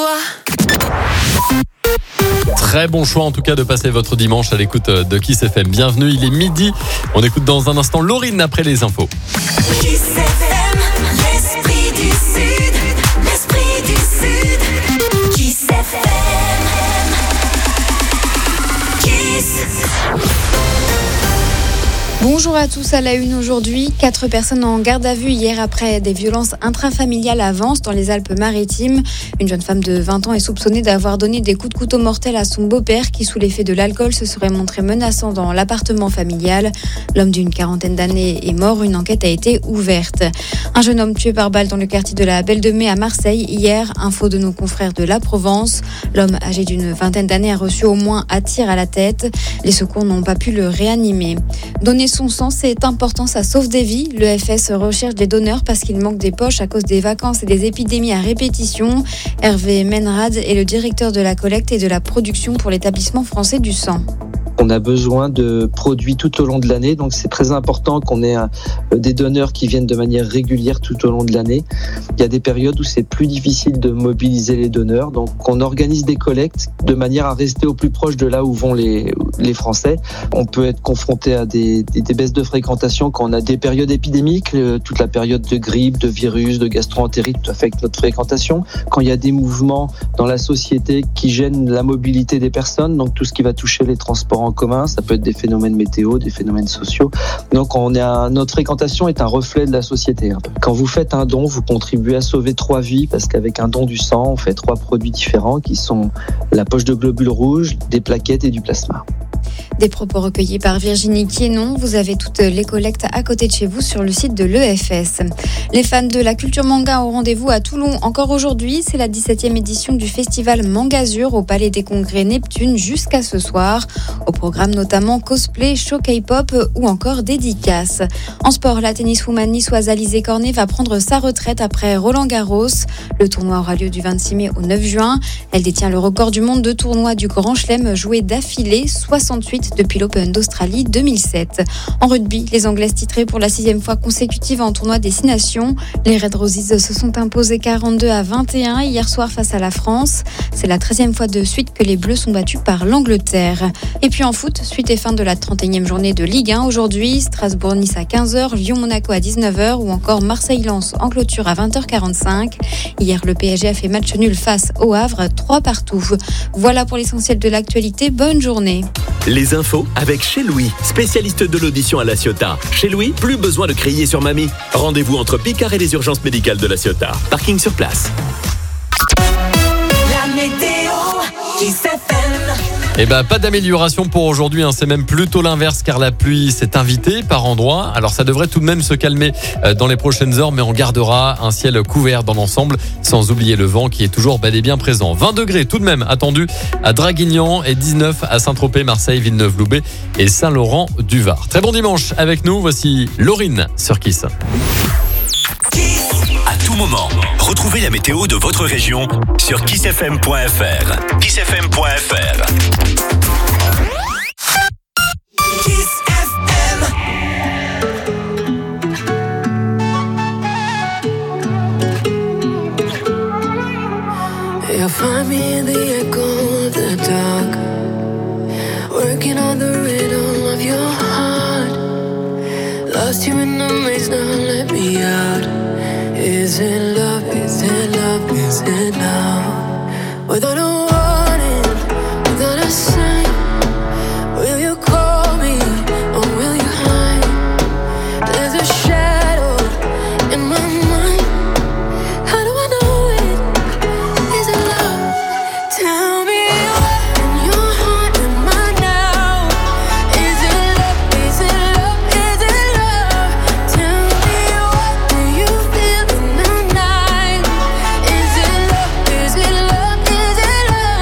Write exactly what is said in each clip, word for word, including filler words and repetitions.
toi. Très bon choix en tout cas de passer votre dimanche à l'écoute de Kiss F M. Bienvenue, il est midi. On écoute dans un instant Laurine après les infos. Kiss F M, l'esprit du Sud, l'esprit du Sud. Kiss F M, Kiss. Bonjour à tous, à la une aujourd'hui. Quatre personnes en garde à vue hier après des violences intrafamiliales à Vence dans les Alpes-Maritimes. Une jeune femme de vingt ans est soupçonnée d'avoir donné des coups de couteau mortels à son beau-père qui, sous l'effet de l'alcool, se serait montré menaçant dans l'appartement familial. L'homme d'une quarantaine d'années est mort. Une enquête a été ouverte. Un jeune homme tué par balle dans le quartier de la Belle de Mai à Marseille hier. Info de nos confrères de La Provence. L'homme âgé d'une vingtaine d'années a reçu au moins un tir à la tête. Les secours n'ont pas pu le réanimer. Donner son sang, c'est important, ça sauve des vies. Le F S recherche des donneurs parce qu'il manque des poches à cause des vacances et des épidémies à répétition. Hervé Menrad est le directeur de la collecte et de la production pour l'établissement français du sang. On a besoin de produits tout au long de l'année, donc c'est très important qu'on ait un, des donneurs qui viennent de manière régulière tout au long de l'année. Il y a des périodes où c'est plus difficile de mobiliser les donneurs, donc on organise des collectes de manière à rester au plus proche de là où vont les, les Français. On peut être confronté à des, des, des baisses de fréquentation quand on a des périodes épidémiques, toute la période de grippe, de virus, de gastro-entérite affecte notre fréquentation. Quand il y a des mouvements dans la société qui gênent la mobilité des personnes, donc tout ce qui va toucher les transports en commun, ça peut être des phénomènes météo, des phénomènes sociaux. Donc on est à, notre fréquentation est un reflet de la société. Quand vous faites un don, vous contribuez à sauver trois vies parce qu'avec un don du sang, on fait trois produits différents qui sont la poche de globules rouges, des plaquettes et du plasma. Des propos recueillis par Virginie Quienon. Vous avez toutes les collectes à côté de chez vous sur le site de l'E F S. Les fans de la culture manga ont rendez-vous à Toulon encore aujourd'hui. C'est la dix-septième édition du festival Mangazur au Palais des Congrès Neptune jusqu'à ce soir. Au programme notamment cosplay, show K-pop ou encore dédicaces. En sport, la tenniswoman niçoise Alizé Cornet va prendre sa retraite après Roland Garros. Le tournoi aura lieu du vingt-six mai au neuf juin. Elle détient le record du monde de tournois du Grand Chelem joué d'affilée, soixante-huit depuis l'Open d'Australie deux mille sept. En rugby, les Anglaises titrées pour la sixième fois consécutive en tournoi des Six Nations. Les Red Roses se sont imposés quarante-deux à vingt et un hier soir face à la France. C'est la treizième fois de suite que les Bleus sont battus par l'Angleterre. Et puis en foot, suite et fin de la trente et unième journée de Ligue un aujourd'hui. Strasbourg-Nice à quinze heures, Lyon-Monaco à dix-neuf heures ou encore Marseille-Lens en clôture à vingt heures quarante-cinq. Hier, le P S G a fait match nul face au Havre, trois partout. Voilà pour l'essentiel de l'actualité. Bonne journée. Les infos avec Chez Louis, spécialiste de l'audition à La Ciotat. Chez Louis, plus besoin de crier sur mamie. Rendez-vous entre Picard et les urgences médicales de La Ciotat. Parking sur place. La météo, Kiss F M. Eh ben, pas d'amélioration pour aujourd'hui, hein. C'est même plutôt l'inverse car la pluie s'est invitée par endroits. Alors ça devrait tout de même se calmer dans les prochaines heures, mais on gardera un ciel couvert dans l'ensemble, sans oublier le vent qui est toujours bel et bien présent. vingt degrés tout de même attendus à Draguignan et dix-neuf à Saint-Tropez, Marseille, Villeneuve-Loubet et Saint-Laurent-du-Var. Très bon dimanche avec nous, voici Laurine sur Kiss. À tout moment, retrouvez la météo de votre région sur kiss f m point f r. kiss f m point f r. Kiss F M. You'll find me in the echo of the dark, working on the rhythm of your heart. Lost you in the maze, now let me out. Is it love, is it love, is it love? Without a warning, without a sign, will you call me or will you hide? There's a shadow in my mind. How do I know it? Is it love? Tell me what in your heart am I now? Is it love, is it love, is it love? Tell me what do you feel in the night? Is it love, is it love, is it love?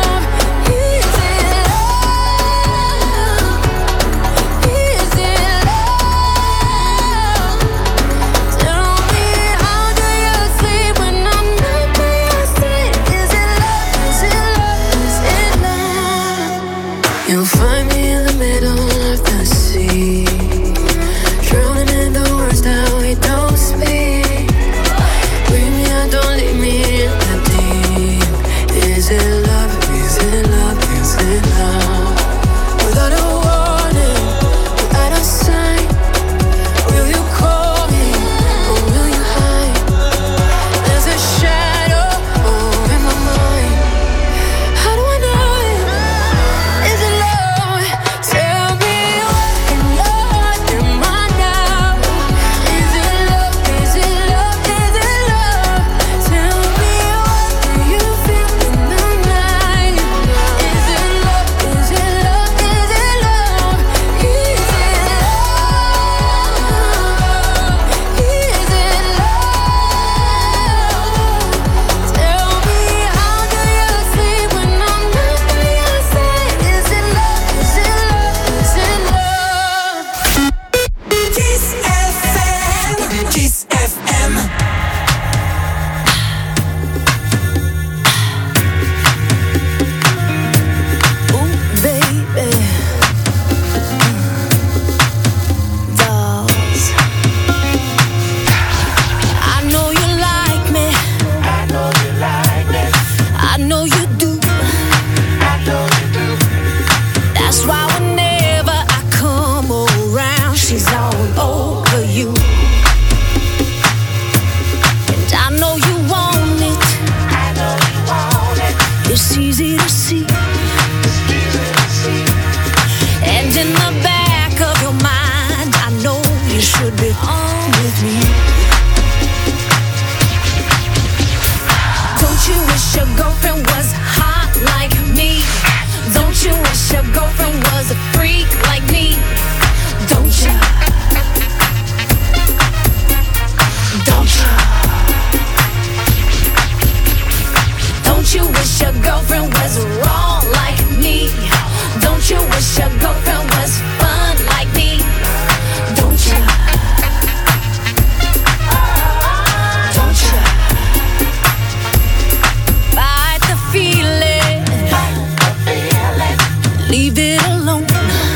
it's easy to see. And in the back of your mind, I know you should be on with me. Don't you wish your girlfriend was hot like me? Don't you wish your girlfriend was a freak like me? Don't you? Don't you? Don't you wish your girlfriend was raw like me? Don't you wish your girlfriend was fun like me? Don't you? Don't you? Fight the feeling. Leave it alone.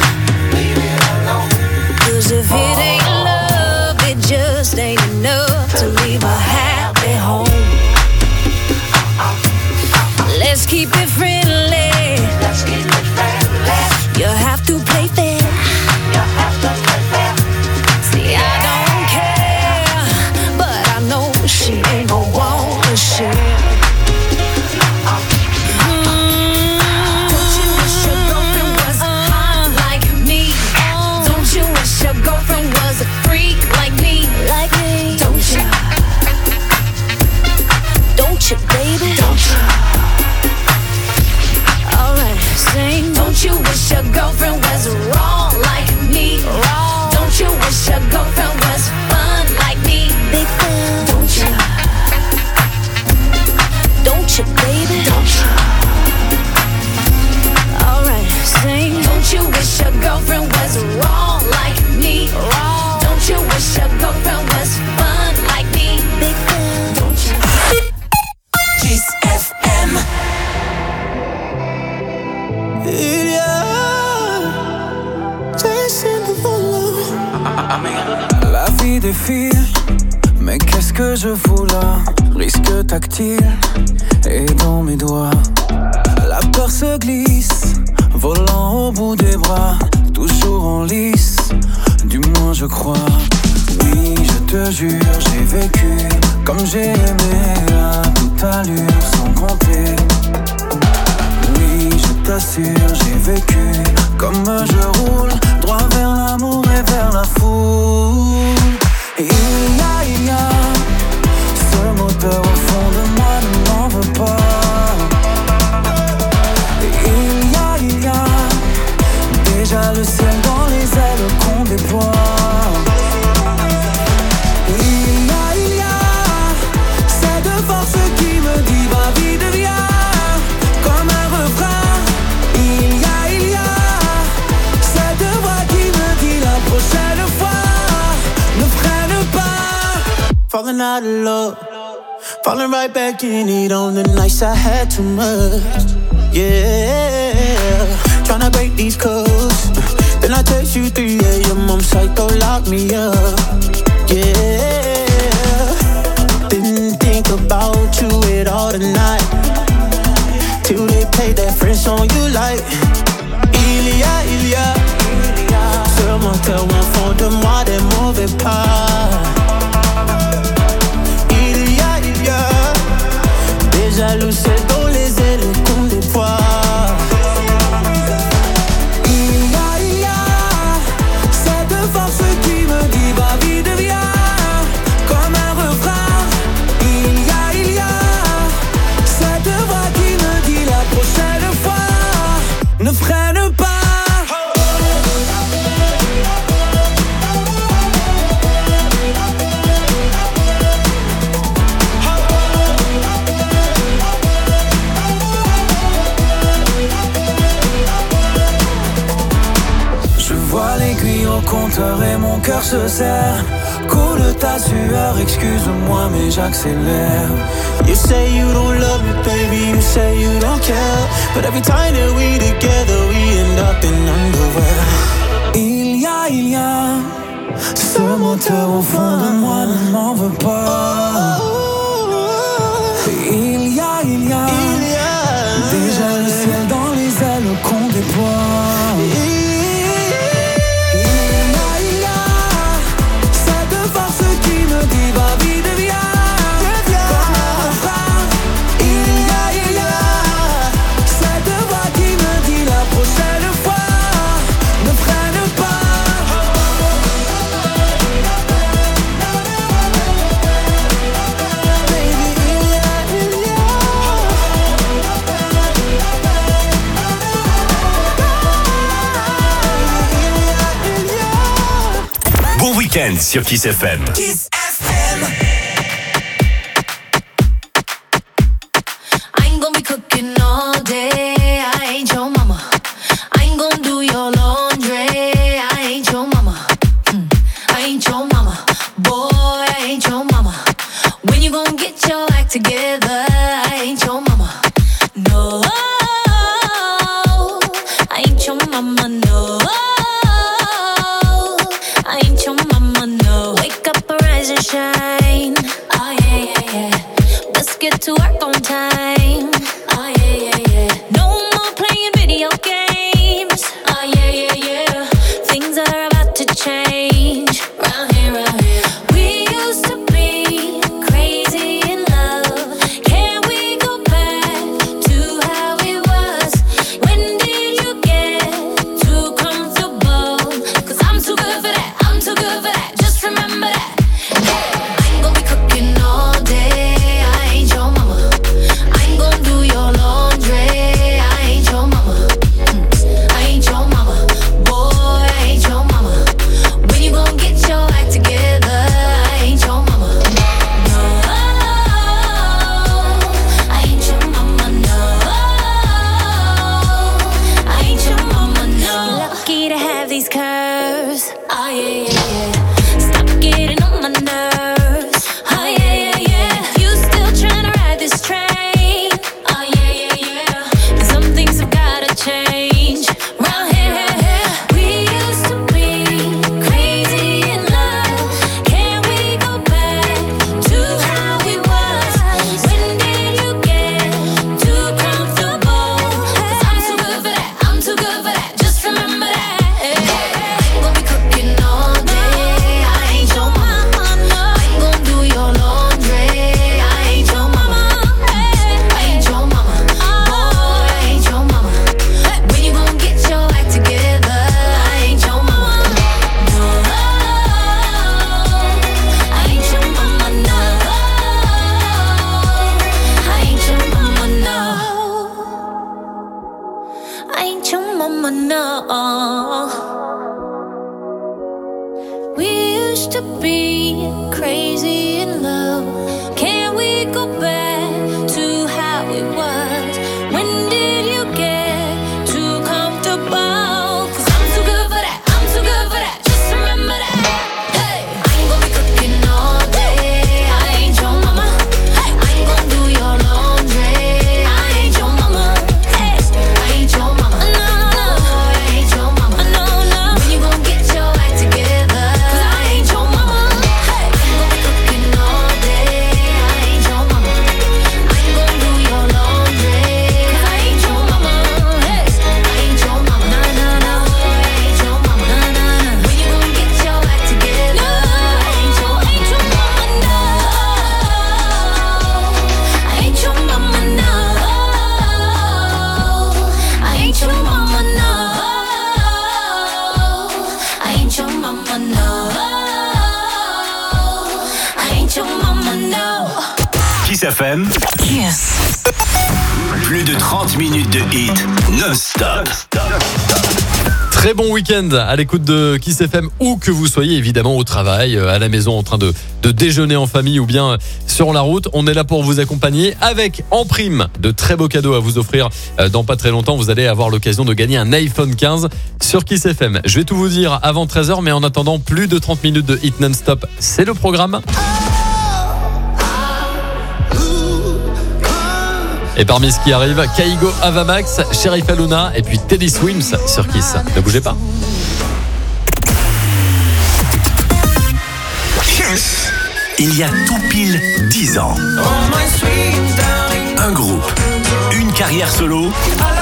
Cause if it ain't love, it just ain't enough to leave a happy home. Let's keep it friendly. Let's keep it friendly. You have to play fair. You have to play fair. See, I don't care, but I know she ain't gon' want to share. Mm. Don't you wish your girlfriend was hot like me? Don't you wish your girlfriend was a freak like me? Like me? Don't you? Don't you, baby? Don't you? Sing. Don't you wish your girlfriend was raw like me? Raw. Don't you wish your girlfriend was fun like me? Big fan. Don't you? Don't you, baby? Don't you? Alright, sing. Don't you wish your girlfriend was raw like me? Raw. Don't you wish your girlfriend was fun like me? Big fan. Don't you? Kiss F M. La vie défile, mais qu'est-ce que je fous là? Risque tactile et dans mes doigts. La peur se glisse, volant au bout des bras, toujours en lice, du moins je crois. Oui, je te jure, j'ai vécu comme j'ai aimé à toute allure sans compter. Oui, je t'assure, j'ai vécu comme je roule, droit vers l'amour et vers la foule. Et il y a, il y a ce moteur au fond de moi, ne m'en veux pas. Et il y a, il y a déjà le ciel dans les ailes qu'on déploie. Et il y a, il y a cette force qui me dit va vite, viens, comme un refrain. Il y a, il y a cette voix qui me dit la prochaine fois ne freine pas. Falling out of love, falling right back in it on the nights I had too much. Yeah, tryna break these codes. Then I text you three a.m. I'm psycho, lock me up. Yeah, didn't think about you at all tonight, till they played that French song you like. Il y a, il y a ce moteur au fond de moi, des mauvais pas. Il y a, il y a déjà le ciel dans les ailes qu'on déploie. Il y a, il y a cette force qui me dit va vite, viens, comme un refrain. Il y a, il y a cette voix qui me dit la prochaine fois ne freine pas. Je vois l'aiguille au compteur et mon cœur se serre. Coule ta sueur, excuse-moi mais j'accélère. You say you don't love me, baby, you say you don't care. But every time that we together, we end up in underwear. Il y a, il y a ce moteur au fond de moi, ne m'en veux pas. Il y a, il y a, il y a déjà le ciel dans les ailes qu'on déploie. week-end sur Kiss F M. Kiss F M. I ain't gonna be cooking all day. I ain't your mama. I ain't gonna do your laundry. I ain't your mama. Mm. I ain't your mama. Boy, I ain't your mama. When you gonna get your act together? I ain't your mama. No, I ain't your mama. No, I ain't your mama. No. Wake up, arise and shine. Oh yeah, yeah, yeah. Let's get to work on time. Oh yeah, yeah, yeah. No more playing video games. Oh yeah, yeah, yeah. Things are about to change. Round here, round here. We used to be crazy in love. Can we go back to how it was? When did you get too comfortable? Cause I'm too good for that. I'm too good for that. Just remember that. Hey, I ain't gonna be cooking all day. I ain't your mama. I ain't gonna do your laundry. I ain't your mama. Mm, I ain't your mama. Boy, I ain't your mama. When you gon' get your act together? I ain't your mama. No, I ain't your mama. No, I ain't your mama. No. You're lucky to have these curves. Oh yeah, yeah, yeah. Stop getting on my nerves. Oh yeah, yeah, yeah. You still tryna ride this train? Oh yeah, yeah, yeah. And some things have gotta change. Round here, here, here. We used to be crazy in love. Can we go back to how it was? When did you get too comfortable? Cause I'm too good for that. I'm too good for that. Just remember that. I ain't gonna be cooking all day. I ain't your mama. I ain't gonna do your laundry. I ain't your mama. I ain't your mama. Boy, I ain't your mama. When you gon' get your act together? I ain't your mama. No, I ain't your mama. No, I ain't your mama. No, I ain't your mama. No. We used to be crazy in love. Can we go back to how it was? When did you get too comfortable? Cause I'm too good for that. I'm too good for that. Just remember that. Hey, I ain't gonna be cooking all day. I ain't your mama. I ain't gonna do your laundry. I ain't your mama. Hey, I ain't your mama. No, no, no. I ain't your mama. No, no. When you gon' get your act together? Cause I ain't your mama. Hey, I ain't gonna be cooking all day. I ain't your mama. I ain't gonna do your laundry. Cause I ain't your mama. Hey, I ain't your mama. No, no, no. I ain't your mama. No, no, no. When you gon' get your act together? I ain't your, ain't your mama. No, I ain't your mama. No, I ain't your mama. No, I ain't your mama. No, I ain't your mama. No. Kiss F M. Kiss. Plus de trente minutes de hit non-stop. Très bon week-end à l'écoute de Kiss F M, où que vous soyez, évidemment au travail, à la maison, en train de, de déjeuner en famille ou bien sur la route. On est là pour vous accompagner avec en prime de très beaux cadeaux à vous offrir dans pas très longtemps. Vous allez avoir l'occasion de gagner un iPhone quinze sur Kiss F M. Je vais tout vous dire avant treize heures, mais en attendant, plus de trente minutes de hit non-stop, c'est le programme. Et parmi ce qui arrive, Kaigo Avamax, Sheriff Aluna et puis Teddy Swims sur Kiss. Ne bougez pas. Il y a tout pile dix ans. Un groupe, une carrière solo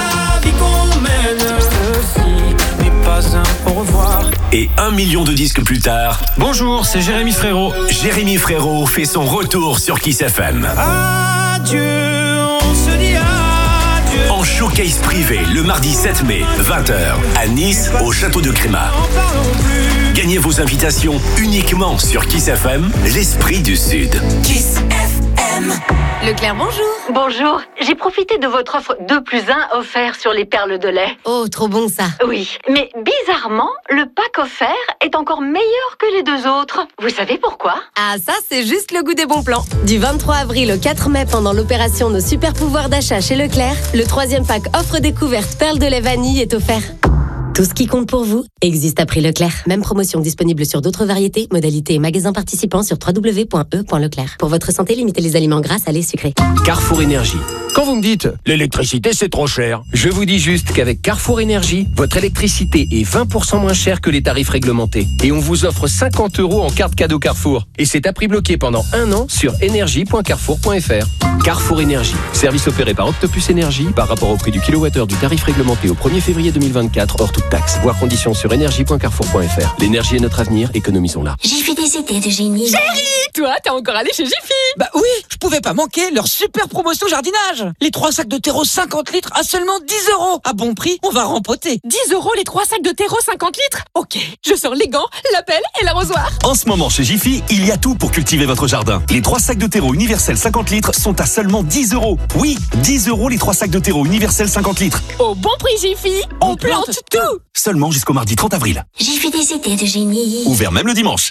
et un million de disques plus tard. Bonjour, c'est Jérémy Frérot. Jérémy Frérot fait son retour sur Kiss F M. Adieu, on se dit adieu. En showcase privé le mardi sept mai, vingt heures, à Nice, au château de Crémat. Gagnez vos invitations uniquement sur Kiss F M, l'esprit du Sud. Kiss F M. M. Leclerc, bonjour. Bonjour, j'ai profité de votre offre deux plus un offert sur les perles de lait. Oh, trop bon ça. Oui, mais bizarrement, le pack offert est encore meilleur que les deux autres. Vous savez pourquoi? Ah, ça, c'est juste le goût des bons plans. Du vingt-trois avril au quatre mai, pendant l'opération Nos super pouvoirs d'achat chez Leclerc, le troisième pack offre découverte perles de lait vanille est offert. Tout ce qui compte pour vous existe à prix Leclerc. Même promotion disponible sur d'autres variétés, modalités et magasins participants sur w w w point e point leclerc. Pour votre santé, limitez les aliments gras, salés, sucrés. Carrefour Énergie. Quand vous me dites « l'électricité c'est trop cher », je vous dis juste qu'avec Carrefour Énergie, votre électricité est vingt pour cent moins chère que les tarifs réglementés. Et on vous offre cinquante euros en carte cadeau Carrefour. Et c'est à prix bloqué pendant un an sur énergie point carrefour point f r. Carrefour Énergie. Service opéré par Octopus Énergie par rapport au prix du kilowattheure du tarif réglementé au premier février deux mille vingt-quatre hors toute taxe. Voir conditions sur énergie point carrefour point f r. L'énergie est notre avenir, économisons-la. J'ai fait des idées de génie. Chérie, toi, t'es encore allé chez Jiffy? Bah oui, je pouvais pas manquer leur super promotion jardinage. Les trois sacs de terreau cinquante litres à seulement dix euros. À bon prix, on va rempoter. dix euros les trois sacs de terreau cinquante litres? Ok, je sors les gants, la pelle et l'arrosoir. En ce moment, chez Jiffy, il y a tout pour cultiver votre jardin. Les trois sacs de terreau universel cinquante litres sont à seulement dix euros. Oui, dix euros les trois sacs de terreau universel cinquante litres. Au bon prix Jiffy, on, on plante, plante tout. tout. Seulement jusqu'au mardi trente avril. J'ai fait des idées de génie. Ouvert même le dimanche.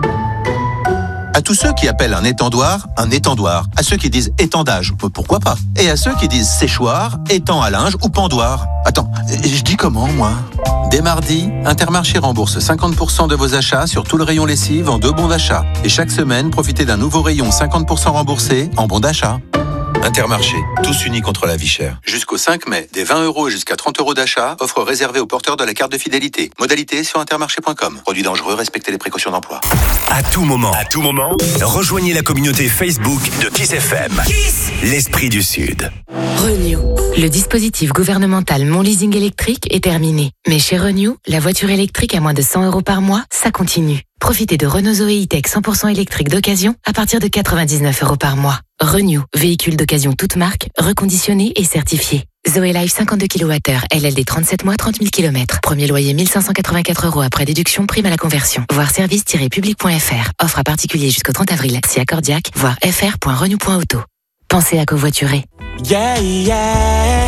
À tous ceux qui appellent un étendoir, un étendoir. À ceux qui disent étendage, pourquoi pas. Et à ceux qui disent séchoir, étang à linge ou pendoir. Attends, je dis comment, moi? Dès mardi, Intermarché rembourse cinquante pour cent de vos achats sur tout le rayon lessive en deux bons d'achat. Et chaque semaine, profitez d'un nouveau rayon cinquante pour cent remboursé en bons d'achat. Intermarché, tous unis contre la vie chère. Jusqu'au cinq mai, des vingt euros jusqu'à trente euros d'achat, offre réservée aux porteurs de la carte de fidélité. Modalité sur intermarché point com. Produit dangereux, respectez les précautions d'emploi. À tout moment, à tout moment, rejoignez la communauté Facebook de Kiss F M. Kiss, l'esprit du Sud. Renew. Le dispositif gouvernemental Mon Leasing électrique est terminé. Mais chez Renew, la voiture électrique à moins de cent euros par mois, ça continue. Profitez de Renault Zoé E-Tech cent pour cent électrique d'occasion à partir de quatre-vingt-dix-neuf euros par mois. Renew, véhicule d'occasion toute marque, reconditionné et certifié. Zoé Life cinquante-deux kilowattheures, L L D trente-sept mois, trente mille kilomètres. Premier loyer mille cinq cent quatre-vingt-quatre euros après déduction, prime à la conversion. Voir service tiret public point f r. Offre à particulier jusqu'au trente avril. Si accordiaque, voir f r point renew point auto. Pensez à covoiturer. Yeah, yeah.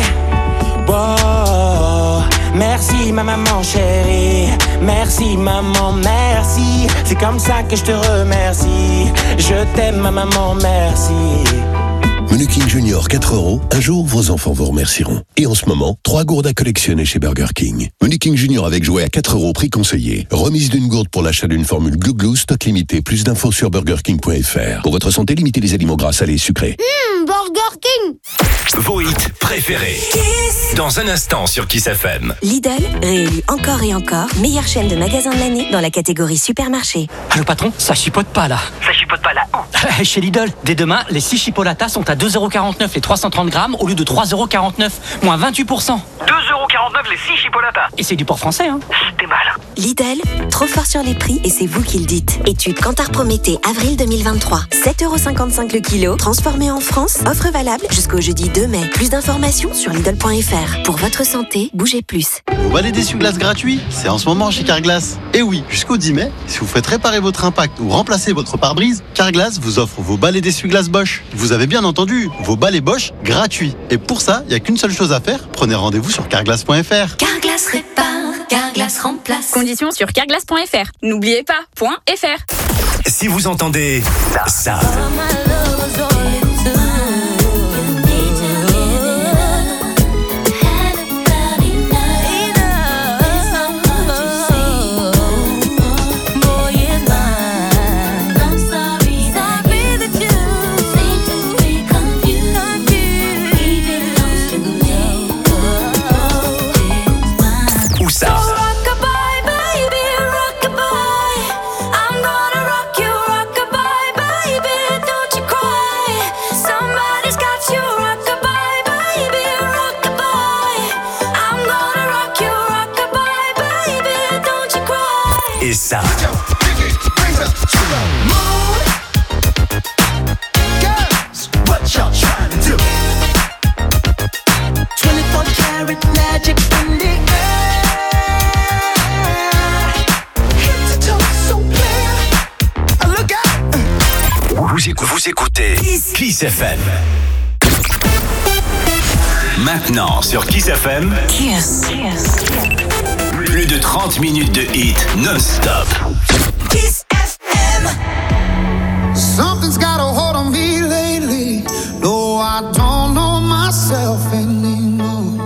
Wow. Merci ma maman chérie. Merci maman, merci. C'est comme ça que je te remercie. Je t'aime ma maman, merci. Menu King Junior quatre euros. Un jour, vos enfants vous remercieront. Et en ce moment, trois gourdes à collectionner chez Burger King. Menu King Junior avec jouet à quatre euros, prix conseillé. Remise d'une gourde pour l'achat d'une formule Glou Glou, stock limité. Plus d'infos sur burger king point f r. Pour votre santé, limitez les aliments gras, salés et sucrés. Mmh, Burger King. Vos hits préférés. Kiss. Dans un instant sur Kiss F M. Lidl, réélu encore et encore, meilleure chaîne de magasins de l'année dans la catégorie supermarché. Allô patron, ça chipote pas là. Ça chipote pas là. Oh. Chez Lidl, dès demain, les six chipolatas sont à deux euros quarante-neuf les trois cent trente grammes au lieu de trois euros quarante-neuf, moins vingt-huit pour cent. deux euros quarante-neuf les six chipolatas. Et c'est du port français, hein. T'es mal. Lidl, trop fort sur les prix et c'est vous qui le dites. Étude Kantar Prométhée, avril deux mille vingt-trois. sept euros cinquante-cinq le kilo, transformé en France, offre valable jusqu'au jeudi deux mai. Plus d'informations sur Lidl point f r. Pour votre santé, bougez plus. Vos balais d'essuie-glace gratuits, c'est en ce moment chez Carglass. Et oui, jusqu'au dix mai, si vous faites réparer votre impact ou remplacer votre pare-brise, Carglass vous offre vos balais d'essuie-glace Bosch. Vous avez bien entendu, vos balais Bosch gratuits. Et pour ça, il n'y a qu'une seule chose à faire, prenez rendez-vous sur carglass point f r. Carglass répare, Carglass remplace. Conditions sur carglass point f r. N'oubliez pas, .fr. Si vous entendez ça. Et ça. Vous écoutez, vous écoutez Kiss Kiss F M. Maintenant sur Kiss F M. Kiss. Plus de trente minutes de hits non-stop. Kiss F M. Something's got a hold on me lately. No, I don't know myself anymore.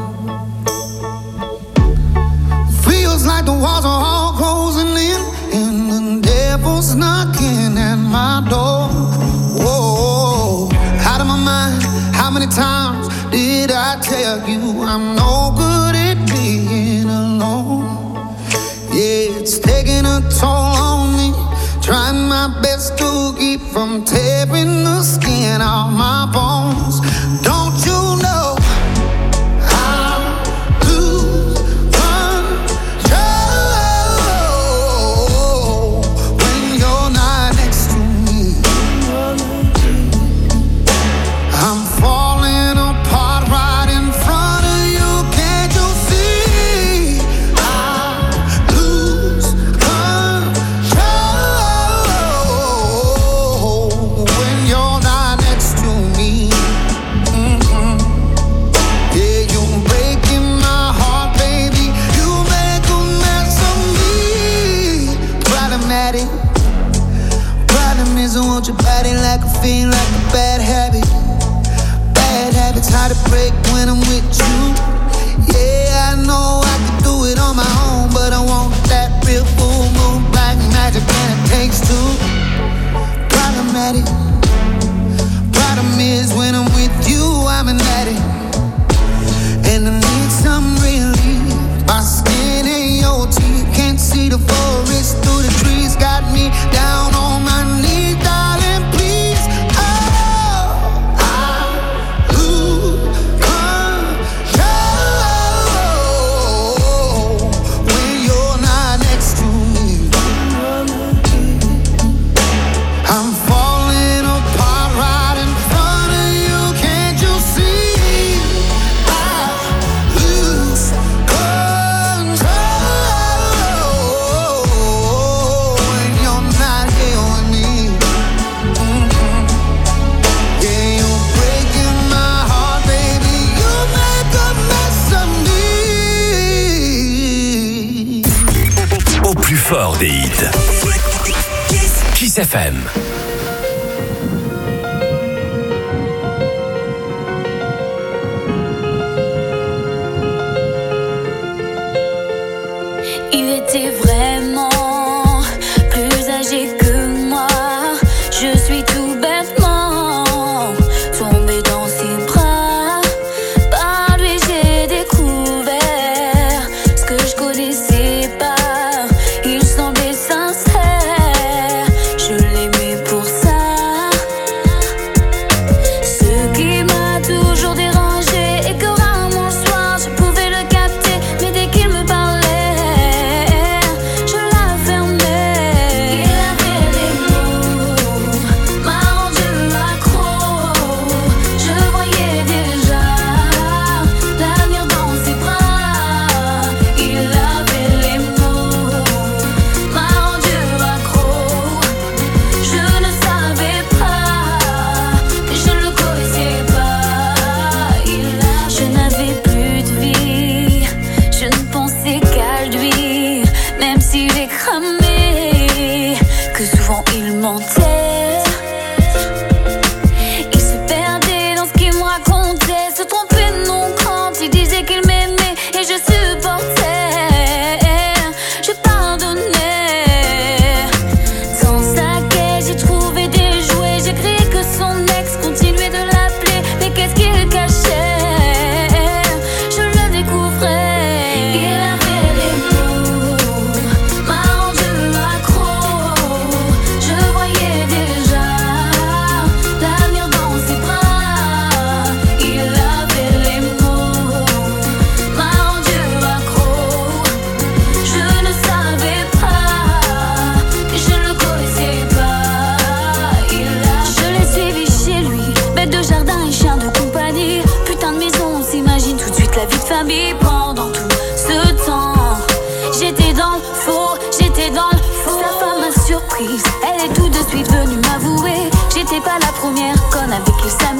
Feels like the walls are all closing in, and the devil's knocking at my door. Whoa, out of my mind. How many times did I tell you I'm no good at being alone? Yeah, it's taking a toll on me. Trying my best to keep from tearing the skin off my bones. Don't you know I lose control when you're not next to me? I'm falling apart right in front of you. Can't you see? I lose control when you're not next to me. Mm-mm. Yeah, you're breaking my heart, baby. You make a mess of me. Problematic. Problem is I want your body like a fiend, like a bad habit. Bad habits hard to break when I'm with you. Yeah, I know I could do it on my own, but I want that real full moon black magic, and it takes two. Problematic. Problem is when I'm with you, I'm an addict, and I need some relief. My skin and your teeth can't see the forest through the trees. Got me down on my knees, darling, please. Oh, I lose control when you're not next to me. I'm falling apart right in front of you. Can't you see? I lose control when you're not here with me. Mm-mm. Yeah, you're breaking my heart, baby. You make a mess of me. Au plus fort des hits. Kiss F M. Il était vraiment plus âgé que moi. Je suis tout bêtement tombée dans ses bras. Par lui j'ai découvert ce que je connaissais pas. Il semblait sincère, je l'aimais pour ça. Ce qui m'a toujours dérangé et que rarement le soir je pouvais le capter, mais dès qu'il me parlait, je la fermais. Il avait des mots, m'a rendu accro. Je voyais déjà l'avenir dans ses bras. Il avait les mots, m'a rendu accro. Je ne savais pas, je ne le connaissais pas. Il a- Je n'avais plus de vie, je ne pensais qu'à lui, même s'il est cramé, que souvent il mentait. Il se perdait dans ce qu'il me racontait, se trompait de nom quand il disait qu'il m'aimait, et je supportais, je pardonnais. Dans sa caisse j'ai trouvé des jouets, j'ai crié que son ex continuait de l'appeler, mais qu'est-ce qu'il cachait? Je le découvrais. Il avait des mots, m'a rendu accro. Je voyais déjà l'avenir dans ses bras. Il avait les mots, m'a rendu accro. Je ne savais pas, je ne le connaissais pas. Il a- Je l'ai suivi chez lui, bête de jardin et chien de compagnie. Putain de maison, on s'imagine tout de suite la vie de famille. Pendant tout ce temps, j'étais dans le faux, j'étais dans le faux. Sa femme m'a surprise, elle est tout de suite venue m'avouer. J'étais pas la première conne avec qui ça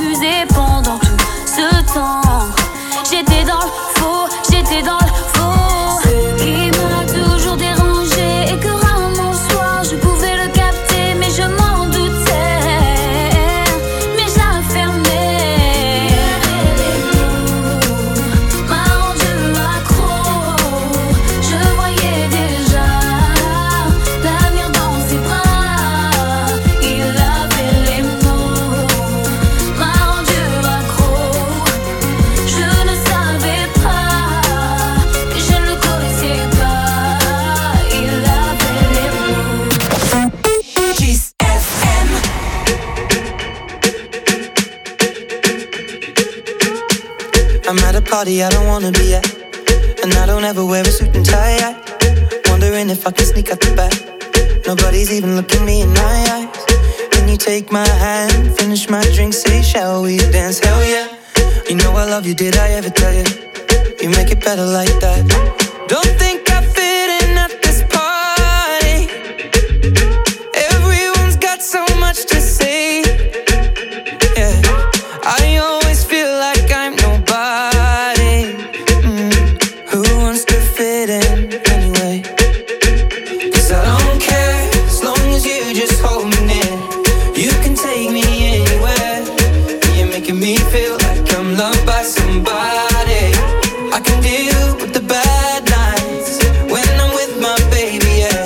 at a party I don't wanna be at, and I don't ever wear a suit and tie yet. Wondering if I can sneak out the back. Nobody's even looking me in my eyes. Can you take my hand, finish my drink, say shall we dance? Hell yeah. You know I love you, did I ever tell you? You make it better like that. Don't think I fit in at this party. Everyone's got so much to say. Yeah, I always feel like I'm nobody. Mm. Who wants to fit in anyway? 'Cause I don't care, as long as you just hold me near. You can take me anywhere. You're making me feel like I'm loved by somebody. I can deal with the bad nights when I'm with my baby, yeah.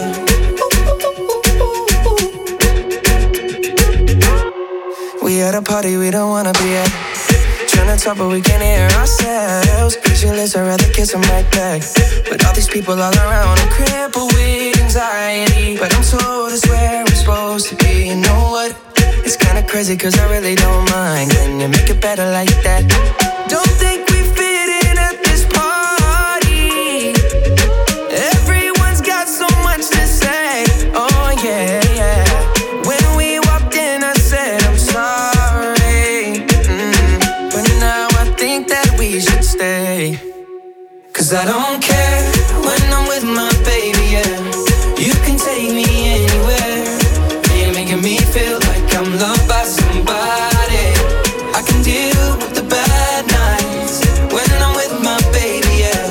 We at a party we don't wanna be at. Trying to talk but we can't hear ourselves. Pictureless, I'd rather kiss them right back. But all these people all around, I'm crippled with anxiety. But I'm told it's where I'm supposed to be. You know what? It's kinda crazy cause I really don't mind. Can you make it better like that? Don't think we fit in at this party. Everyone's got so much to say. Oh yeah, yeah. When we walked in I said I'm sorry. Mm. But now I think that we should stay. Cause I don't care when I'm with my baby, yeah. You can take me anywhere. You're making me feel like I'm loved by somebody. I can deal with the bad nights when I'm with my baby, yeah.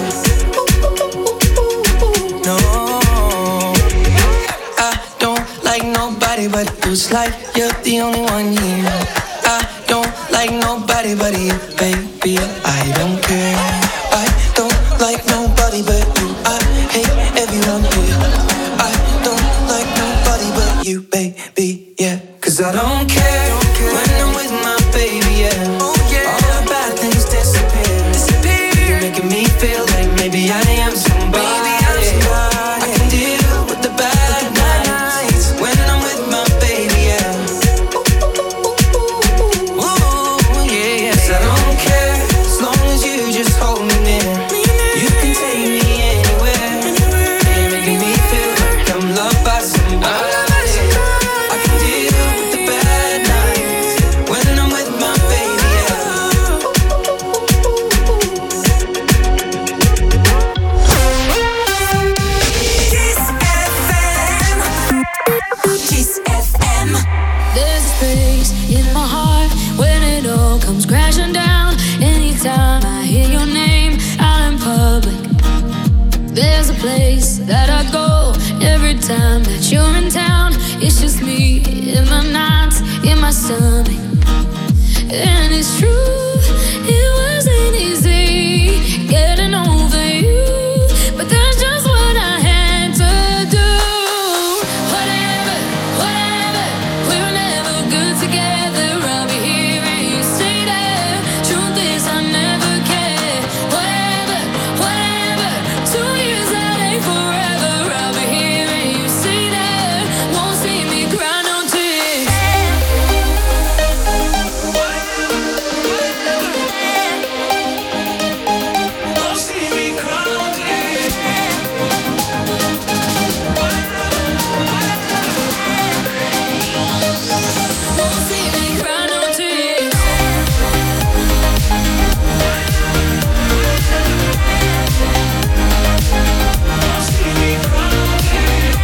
No, I don't like nobody but you. It's like you're the only one here. I don't like nobody but you, baby. I don't care. I don't like nobody but you. I hate everyone here. I don't like nobody but you, baby, yeah. Cause I don't care when I'm with my baby, yeah. All the bad things disappear. You're making me feel like maybe I am somebody. I can deal with the bad nights when I'm with my baby, yeah. Ooh, yeah, yeah. 'Cause I don't care as long as you just hold me near. You can take me anywhere. You're making me feel like I'm loved by somebody. I can deal with the bad nights when I'm with my baby, yeah. Kiss F M. There's a space in my heart when it all comes crashing down. Anytime I hear your name out in public, there's a place that I go every time that you're in town. It's just me in my nights, in my stomach. And it's true, it wasn't easy getting over you, but that's just what I had to do. Whatever, whatever, we were never good together. I'll be here and you stay there. Truth is I never cared. Whatever, whatever, two years that ain't forever. I'll be here and you stay there. Won't see me cry no tears. Won't see me cry no tears. Won't see me cry no tears. Won't see me cry no tears.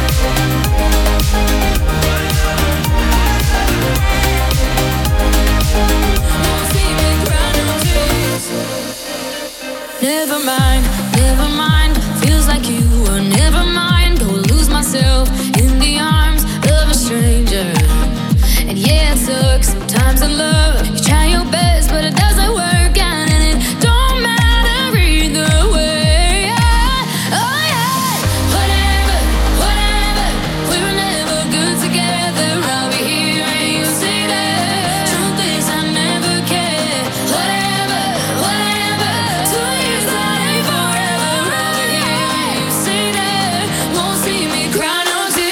Won't see me cry no tears. Never mind, never mind. Feels like you were never mind. Go lose myself in the arms of a stranger. And yeah, it sucks sometimes in love. You try your best, but it doesn't work out, and it don't matter either way. Oh yeah, whatever, whatever. We were never good together. I'll be here and you stay there. Truth is I never cared. Whatever, whatever. Two years that ain't forever. I'll be here and you stay there. Won't see me cry no tears.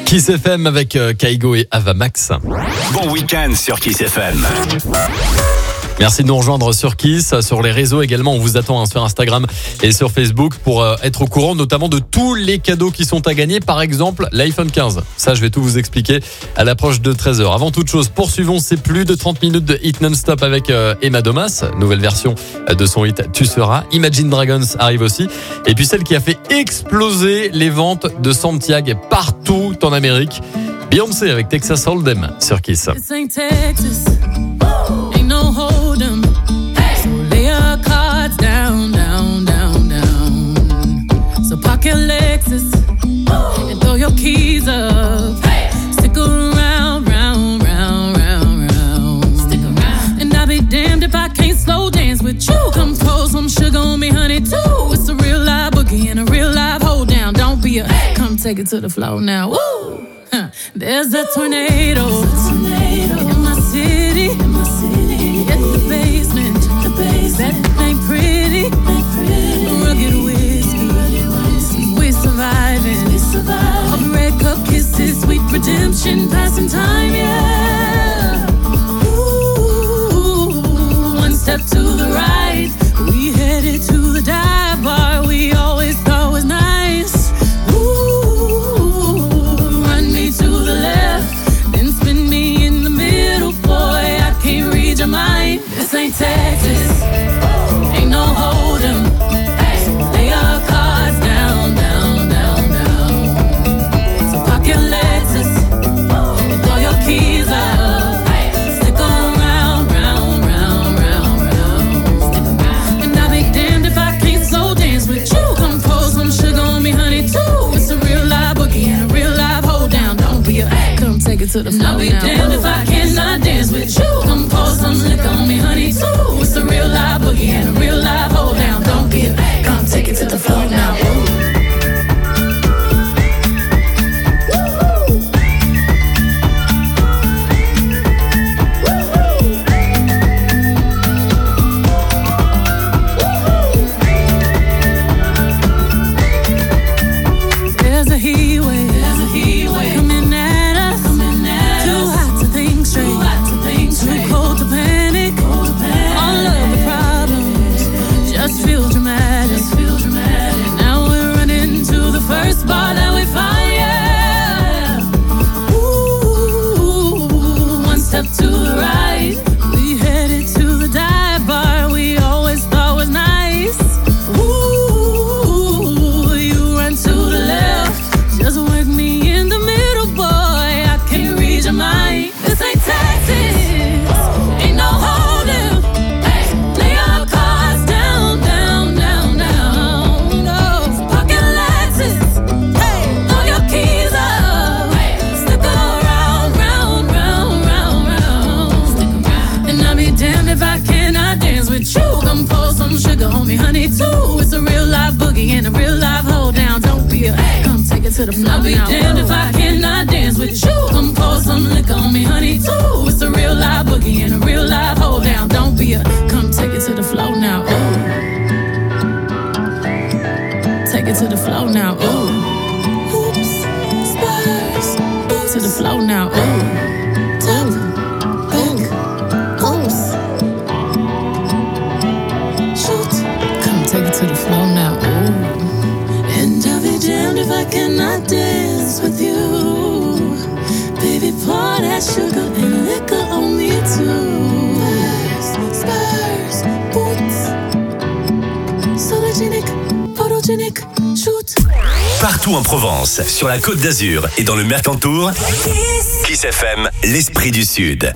Kiss F M avec euh, Kaigo et Avamax. Bon week-end sur Kiss F M. Merci de nous rejoindre sur Kiss, sur les réseaux également. On vous attend hein, sur Instagram et sur Facebook pour euh, être au courant notamment de tous les cadeaux qui sont à gagner. Par exemple, l'iPhone quinze. Ça, je vais tout vous expliquer à l'approche de treize heures. Avant toute chose, poursuivons ces plus de trente minutes de hit non-stop avec euh, Emma Domas. Nouvelle version de son hit Tu seras. Imagine Dragons arrive aussi. Et puis celle qui a fait exploser les ventes de Santiago partout en Amérique. Beyoncé avec Texas Hold'em sur Kiss. No hold 'em. Hey. So lay your cards down, down, down, down. So park your Lexus Woo. And throw your keys up. Hey. Stick around, round, round, round, round. Stick around. And I'll be damned if I can't slow dance with you. Come pour some sugar on me, honey, too. It's a real live boogie and a real live hold down. Don't be a hey. Come take it to the floor now. Woo. Huh. There's a tornado, a tornado in my city. In my city. The basement, the basement. That ain't pretty, ain't pretty. Rugged whiskey, rugged whiskey. We're surviving, we're surviving. Of red cup kisses, sweet redemption, passing time, yeah. Ooh, one step to the right, we headed to the dive bar we always thought was nice. Ooh, run me to the left, then spin me in the middle, boy. I can't read your mind. This ain't Texas, ain't no hold 'em. Lay your cards down, down, down, down. So park your Lexus and throw your keys up. Stick around, round, round, round, round. And I'll be damned if I can't slow dance with you. Come pour some sugar on me, honey, too. It's a real live boogie and a real live hold down. Don't be a come take it to the floor. I'll be damned if I cannot dance with you. Come pour some liquor on me, honey, too. It's a real live boogie and a real live hold down. Don't be a come take it to the floor now. Ooh. To the floor. I'll be damned if I cannot dance with you. Come pour some liquor on me, honey, too. It's a real live boogie and a real live hold down. Don't be a come take it to the floor now. Ooh. Take it to the floor now. Ooh. Oops, spurs. Oops. To the floor now. Ooh. Tap, back, oops. Shoot. Come take it to the floor now. Ooh. And I'll be damned if I cannot dance with you. Baby, pour that sugar and liquor on me too. Spurs, spurs, boots. Sologenic, photogenic, shoot. Partout en Provence, sur la Côte d'Azur et dans le Mercantour, Kiss F M, l'esprit du Sud.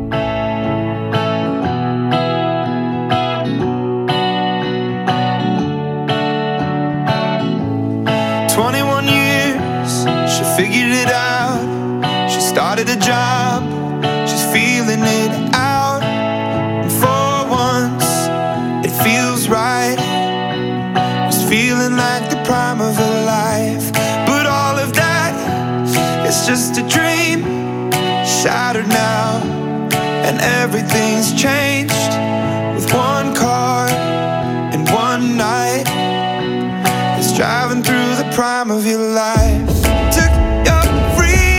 twenty-one years, she figured it out. She started a job, she's feeling it out. And for once, it feels right. It's feeling like the prime of her life. But all of that is just a dream, shattered now. And everything's changed with one car and one night. It's driving through the prime of your life. Took your freedom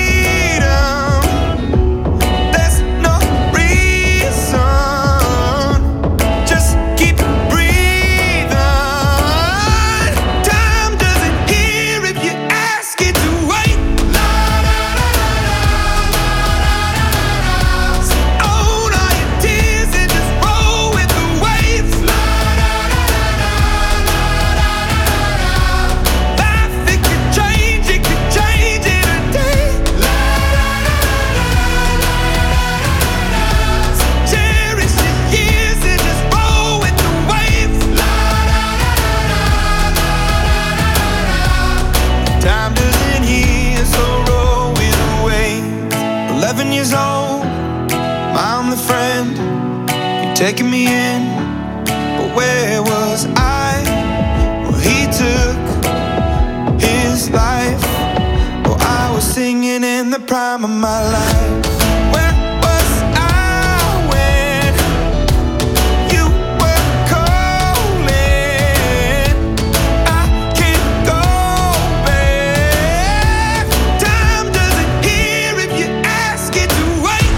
years old, I'm the friend, you're taking me in. But where was I? Well, he took his life. Well, I was singing in the prime of my life. Where was I when you were calling? I can't go back. Time doesn't hear if you ask it to wait.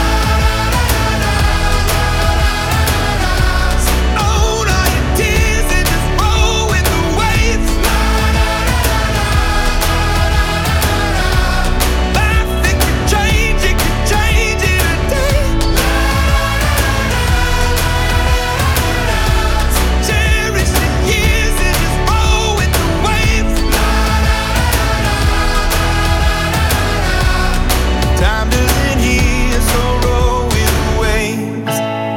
Own all your tears and just roll with the waves. Life, it could change, it could change in a day. Cherish the years and just roll with the waves. Time doesn't heal, so roll with the waves.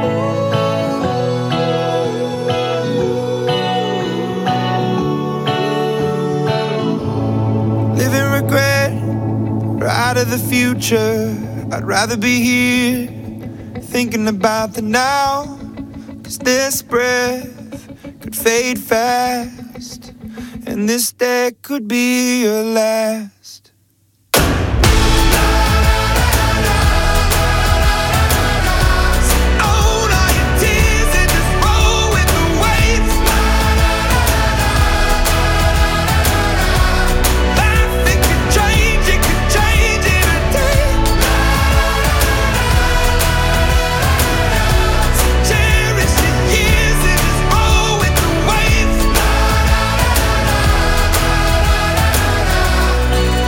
Live in regret, or out of the future. I'd rather be here, thinking about the now. Cause this breath could fade fast, and this day could be your last. Own all your tears and just roll with the waves. Life, it could change, it could change in a day. Cherish the years and just roll with the waves.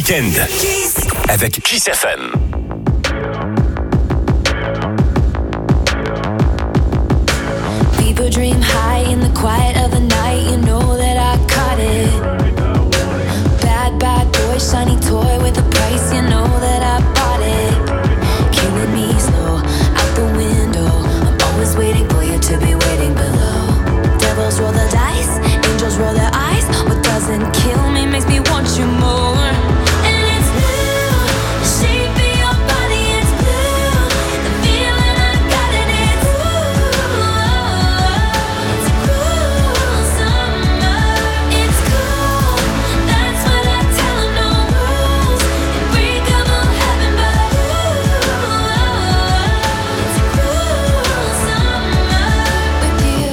week-end avec Kiss F M. People dream high in the quiet of the night. You know that I caught it. Bad, bad boy, shiny toy with a price. You know that I bought it. Killing me slow, out the window. I'm always waiting for you to be waiting below. Devils roll the dice, angels roll their eyes. What doesn't kill me makes me want you more. And it's blue, the shape of your body, it's blue. The feeling I got in it, it's a cruel summer. It's cool, that's what I tell 'em, no rules. Unbreakable heaven, but it's a cruel summer with you.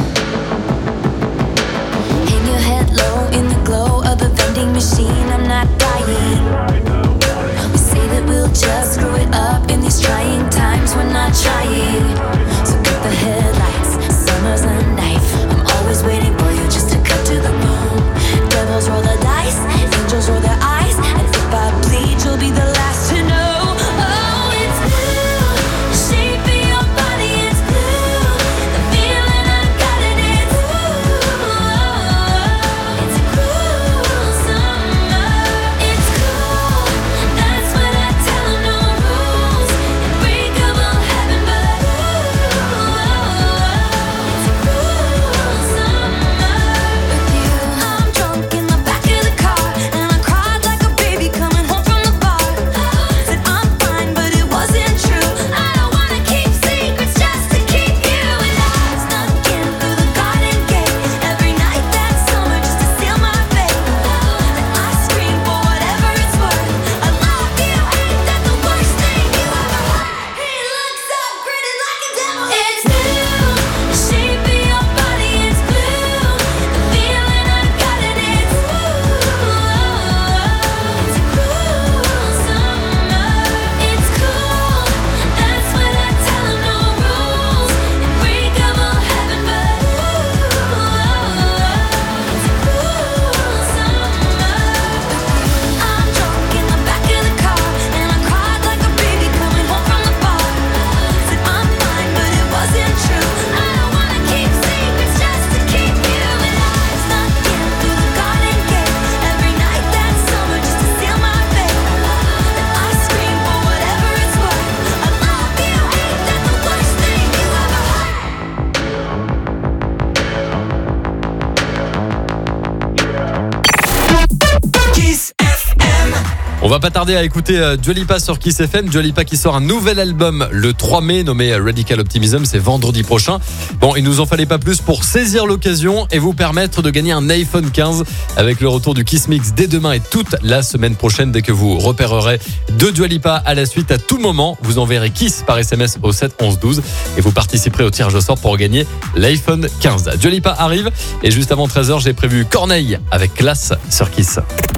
Hang your head low in the glow of the vending machine. I'm not dying. We say that we'll just screw it up in these trying times. We're not trying. So cut the headlights. Summer's a knife. I'm always waiting for you just to cut to the bone. Devils roll the dice. Angels roll their eyes. And if I bleed, you'll be the last to know. Oh, it's blue. The shape of your body, it's blue. The feeling I got in it, it's a cruel summer. It's cool, that's what I tell 'em, no rules. Unbreakable heaven, but it's a cruel summer with you. I'm drunk in the back of the car, and I cried like a baby coming home from the bar. Said I'm fine, but it wasn't true. I don't wanna keep secrets just to keep you alive. Snuck in through the garden gate every night that summer just to seal my fate. Then I scream for whatever it's worth. I love you, ain't that the worst thing you ever heard? He looks up, grinning like a devil. It's blue, the shape of your body, it's blue. The feeling I got in it, it's a cruel summer. It's cool, that's what I tell 'em, no rules. Unbreakable heaven, but it's a cruel summer. I'm drunk in the back of the car, and I cried like a baby coming home from the bar. Said I'm fine, but it wasn't true. I don't wanna keep secrets just to keep you alive. Snuck in through the garden gate every night that summer just to seal my fate. Then I scream for whatever it's worth. I love you, ain't that the worst thing you ever heard? Kiss F M. On va pas tarder à écouter euh, Dua Lipa sur Kiss F M. Dua Lipa qui sort un nouvel album le trois mai nommé euh, Radical Optimism. C'est vendredi prochain. Bon, il nous en fallait pas plus pour saisir l'occasion et vous permettre de gagner un iPhone quinze avec le retour du Kiss Mix dès demain et toute la semaine prochaine. Dès que vous repérerez de Dua Lipa à la suite, à tout moment, vous enverrez Kiss par S M S au sept onze douze et vous participerez au tirage au sort pour gagner l'iPhone quinze. Dua Lipa arrive et juste avant treize heures, j'ai prévu Corneille avec Classe sur Kiss.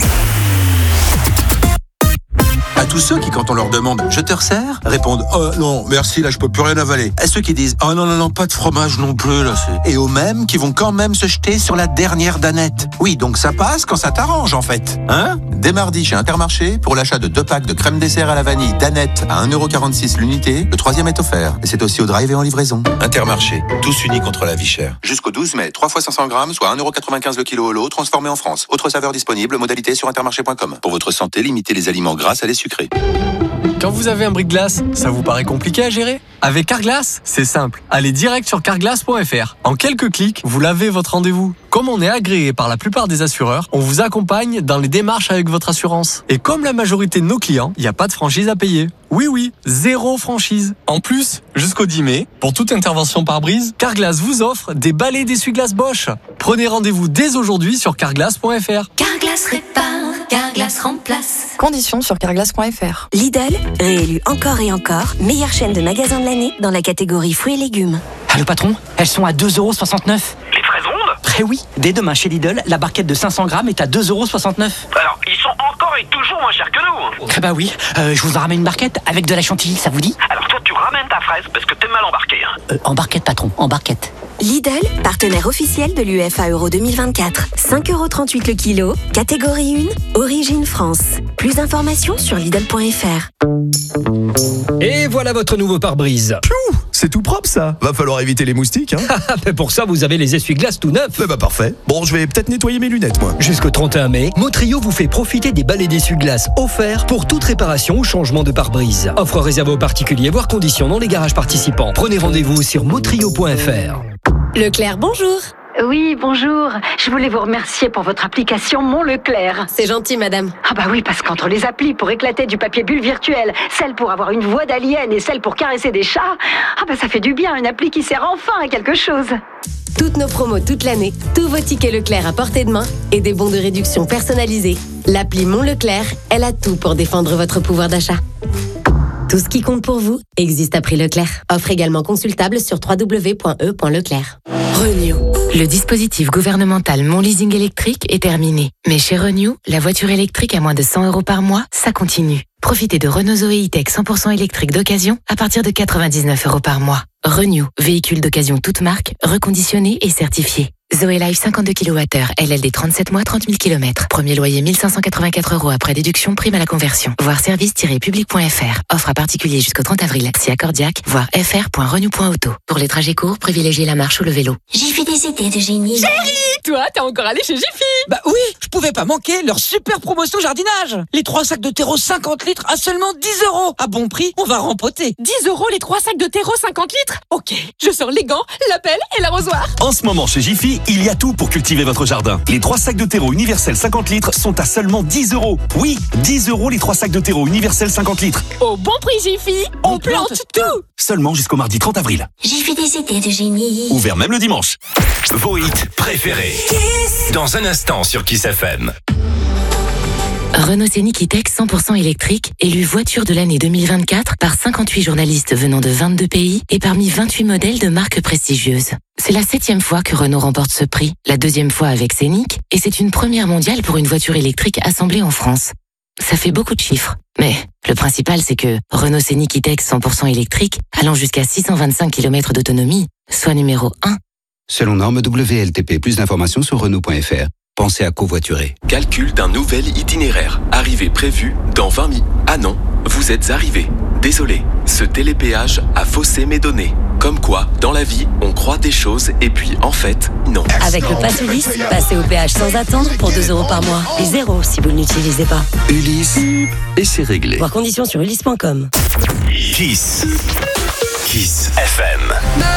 À tous ceux qui, quand on leur demande « Je te resserre ?» répondent « Oh non, merci, là je peux plus rien avaler ». À ceux qui disent « Oh non, non, non, pas de fromage non plus, là c'est... » Et aux mêmes qui vont quand même se jeter sur la dernière danette. Oui, donc ça passe quand ça t'arrange en fait. Hein ? Dès mardi chez Intermarché, pour l'achat de deux packs de crème dessert à la vanille Danette à un euro quarante-six l'unité, le troisième est offert. Et c'est aussi au drive et en livraison. Intermarché, tous unis contre la vie chère. Jusqu'au douze mai, trois fois cinq cents grammes, soit un euro quatre-vingt-quinze le kilo au lot, transformé en France. Autre saveur disponible, modalité sur intermarché point com. Pour votre santé, limitez les aliments gras à les sucrés. Quand vous avez un brise-glace, ça vous paraît compliqué à gérer ? Avec Carglass, c'est simple. Allez direct sur carglass point f r. En quelques clics, vous lavez votre rendez-vous. Comme on est agréé par la plupart des assureurs, on vous accompagne dans les démarches avec votre assurance. Et comme la majorité de nos clients, il n'y a pas de franchise à payer. Oui, oui, zéro franchise. En plus, jusqu'au dix mai, pour toute intervention par brise, Carglass vous offre des balais d'essuie-glace Bosch. Prenez rendez-vous dès aujourd'hui sur carglass point f r. Carglass répare, Carglass remplace. Conditions sur carglass point f r. Lidl, réélu encore et encore, meilleure chaîne de magasins de l'année dans la catégorie fruits et légumes. Ah, le patron, elles sont à deux euros soixante-neuf. Les fraises rondes ? Eh oui, dès demain chez Lidl, la barquette de cinq cents grammes est à deux euros soixante-neuf. Alors, ils sont encore et toujours moins chers que nous. Eh bah oui, euh, je vous en ramène une barquette avec de la chantilly, ça vous dit ? Alors toi, tu ramènes ta fraise parce que t'es mal embarqué. Hein. Euh, en barquette, patron, en barquette. Lidl, partenaire officiel de l'U E F A Euro deux mille vingt-quatre. cinq euros trente-huit le kilo, catégorie un, origine France. Plus d'informations sur Lidl point F R. Et voilà votre nouveau pare-brise. Piou, c'est tout propre ça. Va falloir éviter les moustiques. Hein. Mais pour ça, vous avez les essuie-glaces tout neufs. Eh bah parfait. Bon, je vais peut-être nettoyer mes lunettes moi. Jusqu'au trente et un mai, Motrio vous fait profiter des balais d'essuie-glaces offerts pour toute réparation ou changement de pare-brise. Offre réservée aux particuliers, voire conditions dans les garages participants. Prenez rendez-vous sur motrio point F R. Leclerc, bonjour. Oui, bonjour. Je voulais vous remercier pour votre application Mon Leclerc. C'est gentil, madame. Ah bah oui, parce qu'entre les applis pour éclater du papier bulle virtuel, celle pour avoir une voix d'alien et celle pour caresser des chats, ah bah ça fait du bien, une appli qui sert enfin à quelque chose. Toutes nos promos toute l'année, tous vos tickets Leclerc à portée de main et des bons de réduction personnalisés. L'appli Mon Leclerc, elle a tout pour défendre votre pouvoir d'achat. Tout ce qui compte pour vous existe à prix Leclerc. Offre également consultable sur w w w point e point leclerc. Renew. Le dispositif gouvernemental Mon Leasing électrique est terminé. Mais chez Renew, la voiture électrique à moins de cent euros par mois, ça continue. Profitez de Renault Zoé E-Tech cent pour cent électrique d'occasion à partir de quatre-vingt-dix-neuf euros par mois. Renew, véhicule d'occasion toute marque, reconditionné et certifié. Zoé Life cinquante-deux kilowattheures, L L D trente-sept mois, trente mille kilomètres. Premier loyer mille cinq cent quatre-vingt-quatre euros après déduction, prime à la conversion. Voir service tiret public point F R. Offre à particulier jusqu'au trente avril. Si accordiaque, voir f r point renew point auto. Pour les trajets courts, privilégiez la marche ou le vélo. J'ai fait des idées de génie. Chérie, toi, t'es encore allé chez Jiffy? Bah oui, je pouvais pas manquer leur super promotion jardinage. Les trois sacs de terreau cinquante litres à seulement dix euros. À bon prix, on va rempoter. dix euros les trois sacs de terreau cinquante litres? Ok, je sors les gants, la pelle et l'arrosoir. En ce moment, chez Jiffy, il y a tout pour cultiver votre jardin. Les trois sacs de terreau universel cinquante litres sont à seulement dix euros. Oui, dix euros les trois sacs de terreau universel cinquante litres. Au bon prix Jiffy, on, on plante, plante tout. Seulement jusqu'au mardi trente avril. J'ai fait des idées de génie. Ouvert même le dimanche. Vos hits préférés. Kiss. Dans un instant sur Kiss F M. Renault Scénic E-Tech cent pour cent électrique, élu voiture de l'année deux mille vingt-quatre par cinquante-huit journalistes venant de vingt-deux pays et parmi vingt-huit modèles de marques prestigieuses. C'est la septième fois que Renault remporte ce prix, la deuxième fois avec Scénic, et c'est une première mondiale pour une voiture électrique assemblée en France. Ça fait beaucoup de chiffres, mais le principal c'est que Renault Scénic E-Tech cent pour cent électrique, allant jusqu'à six cent vingt-cinq kilomètres d'autonomie, soit numéro un. Selon norme W L T P, plus d'informations sur renault point F R. Pensez à covoiturer. Calcul d'un nouvel itinéraire. Arrivée prévue dans vingt minutes. Ah non, vous êtes arrivé. Désolé, ce télépéage a faussé mes données. Comme quoi, dans la vie, on croit des choses et puis, en fait, non. Avec le Pass Ulysse, passez au péage sans attendre pour deux euros par mois. Et zéro si vous ne l'utilisez pas. Ulysse, et c'est réglé. Voir conditions sur ulysse point com. Kiss. Kiss F M.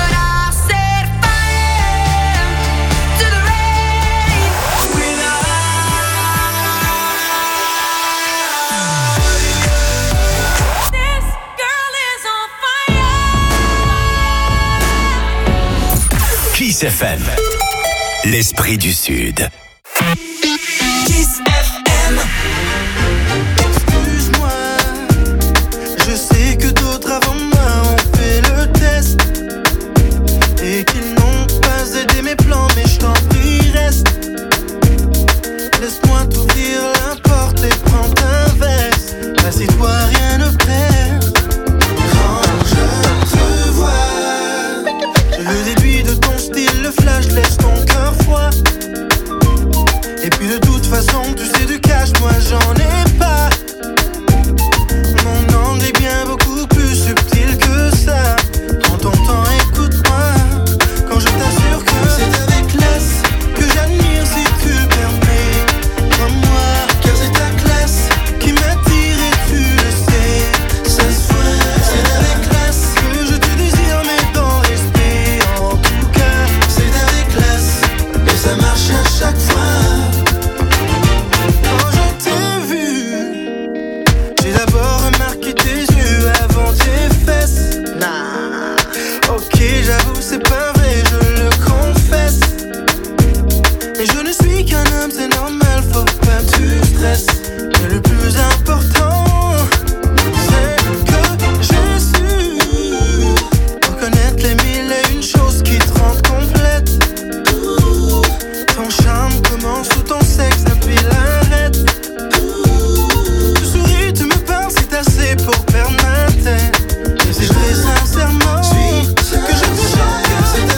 Kiss F M, l'esprit du Sud. Kiss F M. Excuse-moi, je sais que d'autres avant moi ont fait le test et qu'ils n'ont pas aidé mes plans, mais je t'en prie reste. Laisse-moi t'ouvrir la porte et prends ta veste. Assieds-toi, rien ne perd. Quand je te vois, je le déduis de ton style, le flash laisse ton cœur froid. Et puis de toute façon, tu sais du cash, moi j'en ai pas. Mon angle est bien beaucoup plus subtil que ça. Prends ton temps, écoute-moi. Quand je t'assure que c'est avec classe que j'admire si tu permets. Crois-moi, car c'est ta classe qui m'attire et tu le sais. Ça se voit, c'est avec classe que je te désire, mais dans l'esprit. En tout cas, c'est avec classe et ça marche à chaque fois. Quand je t'ai vu, j'ai d'abord remarqué tes yeux avant tes fesses. Nah, ok, j'avoue, c'est pas vrai, je le confesse. Et je ne suis qu'un homme, c'est normal, faut pas que tu stresses. Mais le plus important, c'est que j'ai su reconnaître les mille et une choses qui te rendent complète. Ton charme commence sous ton sexe, appuie l'arrête. Tu souris, tu me parles, c'est assez pour perdre ma tête. Et c'est très sincèrement que je te chante que c'est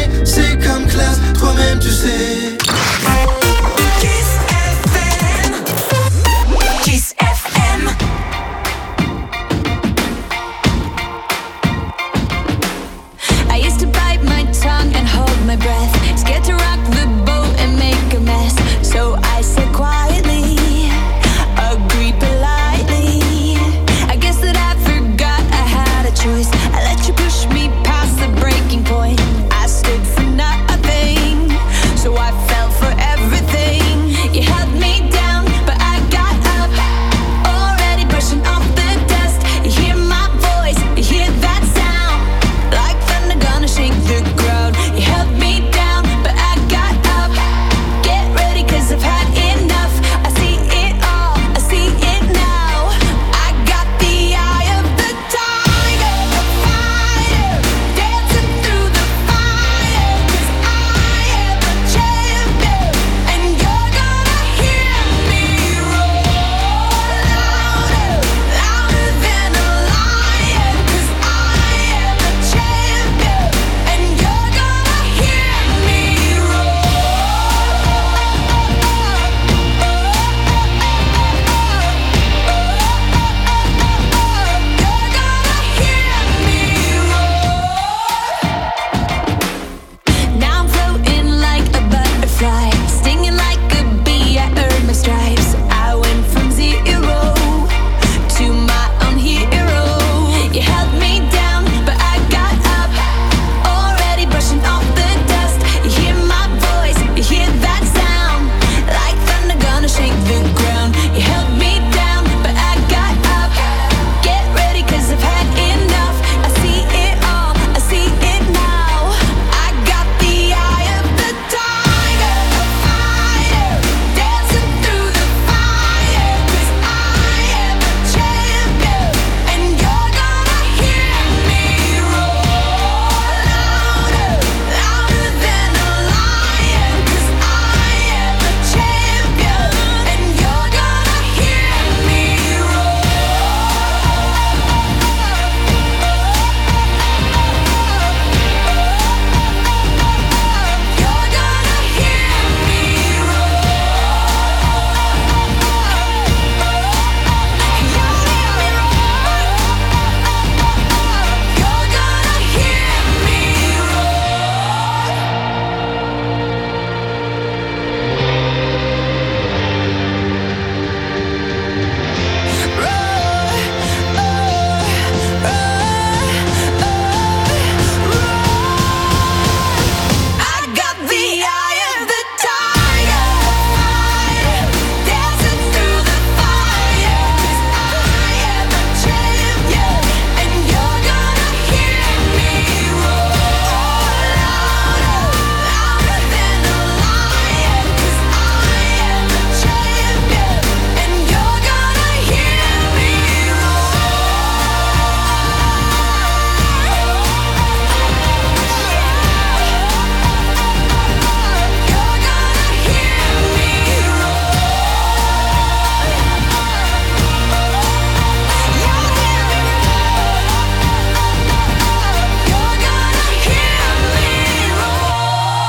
c'est comme classe, toi-même tu sais.